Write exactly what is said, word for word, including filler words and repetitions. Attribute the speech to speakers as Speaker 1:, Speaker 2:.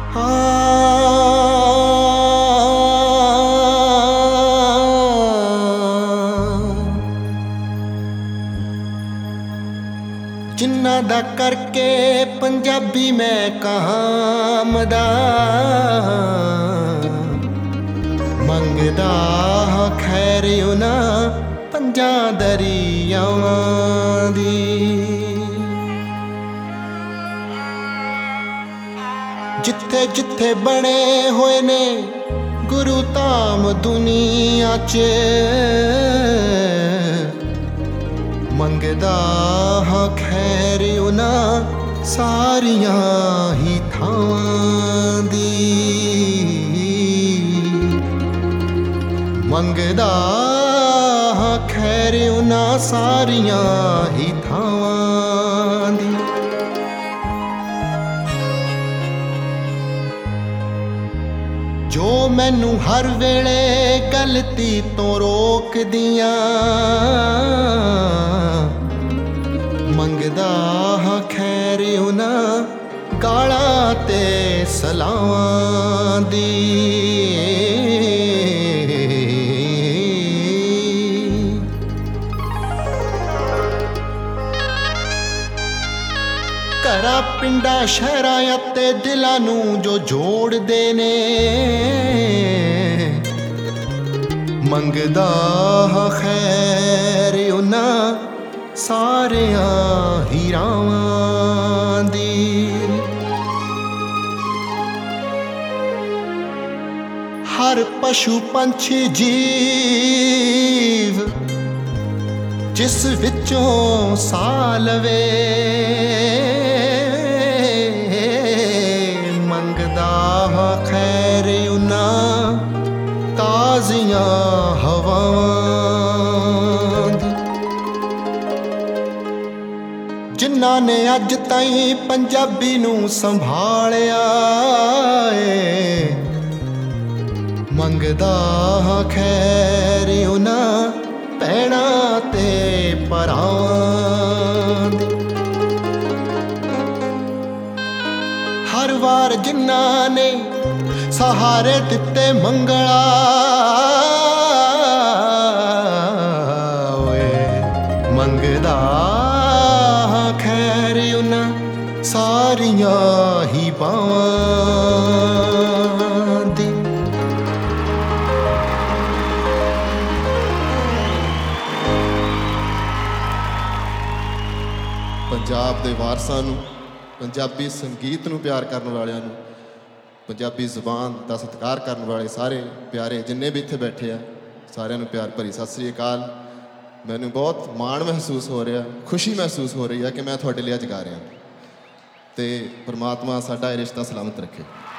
Speaker 1: ਜਿਨ੍ਹਾਂ ਦਾ ਕਰਕੇ ਪੰਜਾਬੀ ਮੈਂ ਕਹਾਮਦਾ ਮੰਗਦਾ ਖੈਰ ਉਹਨਾਂ ਪੰਜਾਂ ਦਰਿਆਵਾਂ ਦੀ। ਜਿੱਥੇ ਜਿੱਥੇ ਬਣੇ ਹੋਏ ਨੇ ਗੁਰੂ ਧਾਮ ਦੁਨੀਆ 'ਚ ਮੰਗਦਾ ਹਾਂ ਖੈਰ ਉਹਨਾਂ ਸਾਰੀਆਂ ਹੀ ਥਾਵਾਂ ਦੀ। ਮੰਗਦਾ ਹਾਂ ਖੈਰ ਉਹਨਾਂ ਸਾਰੀਆਂ ਹੀ ਥਾਵਾਂ ਦੀ। ਜੋ ਮੈਨੂੰ ਹਰ ਵੇਲੇ ਗਲਤੀ ਤੋਂ ਰੋਕਦੀਆਂ ਮੰਗਦਾ ਹਾਂ ਖੈਰ ਉਹਨਾਂ ਗਾਲਾਂ ਤੇ ਸਲਾਵਾਂ ਦੀ। ਘਰਾਂ ਪਿੰਡਾਂ ਸ਼ਹਿਰਾਂ ਅਤੇ ਦਿਲਾਂ ਨੂੰ ਜੋ ਜੋੜਦੇ ਨੇ ਮੰਗਦਾ ਹਾਂ ਖੈਰ ਉਹਨਾਂ ਸਾਰਿਆਂ ਹੀ ਰਾਵਾਂ ਦੀ। ਹਰ ਪਸ਼ੂ ਪੰਛੀ ਜੀਵ ਜਿਸ ਵਿੱਚੋਂ ਸਾਹ ਲਵੇ ਮੰਗਦਾ ਹਾਂ ਖੈਰ ਉਹਨਾਂ ਤਾਜ਼ੀਆਂ ਹਵਾਵਾਂ ਦੀ। ਜਿਨ੍ਹਾਂ ਨੇ ਅੱਜ ਤਾਈਂ ਪੰਜਾਬੀ ਨੂੰ ਸੰਭਾਲਿਆ ਏ ਮੰਗਦਾ ਹਾਂ ਖੈਰ ਉਹਨਾਂ ਭੈਣਾਂ ਤੇ ਭਰਾਵਾਂ ਦੀ। ਹਰ ਵਾਰ ਜਿਨ੍ਹਾਂ ਨੇ ਸਹਾਰੇ ਦਿੱਤੇ ਮੰਗਲਾ ਓਏ ਮੰਗਦਾ ਹਾਂ ਖੈਰ ਉਹਨਾਂ ਸਾਰੀਆਂ ਹੀ ਬਾਵਾਂ ਦੀ। ਪੰਜਾਬ ਦੇ ਵਾਰਸਾਂ ਨੂੰ, ਪੰਜਾਬੀ ਸੰਗੀਤ ਨੂੰ ਪਿਆਰ ਕਰਨ ਵਾਲਿਆਂ ਨੂੰ, ਪੰਜਾਬੀ ਜ਼ੁਬਾਨ ਦਾ ਸਤਿਕਾਰ ਕਰਨ ਵਾਲੇ ਸਾਰੇ ਪਿਆਰੇ ਜਿੰਨੇ ਵੀ ਇੱਥੇ ਬੈਠੇ ਆ ਸਾਰਿਆਂ ਨੂੰ ਪਿਆਰ ਭਰੀ ਸਤਿ ਸ੍ਰੀ ਅਕਾਲ। ਮੈਨੂੰ ਬਹੁਤ ਮਾਣ ਮਹਿਸੂਸ ਹੋ ਰਿਹਾ, ਖੁਸ਼ੀ ਮਹਿਸੂਸ ਹੋ ਰਹੀ ਹੈ ਕਿ ਮੈਂ ਤੁਹਾਡੇ ਲਈ ਅੱਜ ਗਾ ਰਿਹਾ ਅਤੇ ਪਰਮਾਤਮਾ ਸਾਡਾ ਇਹ ਰਿਸ਼ਤਾ ਸਲਾਮਤ ਰੱਖੇ।